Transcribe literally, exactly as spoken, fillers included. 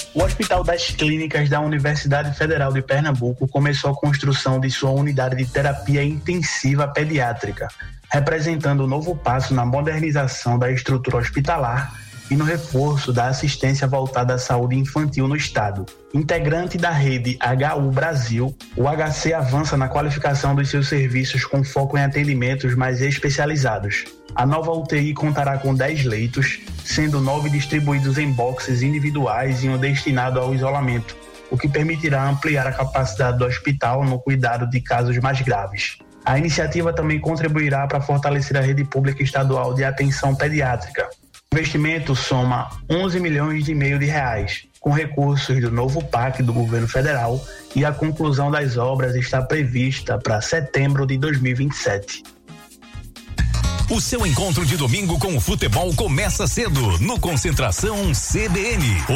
O Hospital das Clínicas da Universidade Federal de Pernambuco começou a construção de sua unidade de terapia intensiva pediátrica, representando um novo passo na modernização da estrutura hospitalar e no reforço da assistência voltada à saúde infantil no estado. Integrante da rede H U Brasil, o H C avança na qualificação dos seus serviços com foco em atendimentos mais especializados. A nova U T I contará com dez leitos, sendo nove distribuídos em boxes individuais e um destinado ao isolamento, o que permitirá ampliar a capacidade do hospital no cuidado de casos mais graves. A iniciativa também contribuirá para fortalecer a rede pública estadual de atenção pediátrica. O investimento soma onze milhões e meio de reais, com recursos do novo P A C do governo federal, e a conclusão das obras está prevista para setembro de dois mil e vinte e sete. O seu encontro de domingo com o futebol começa cedo no Concentração C B N.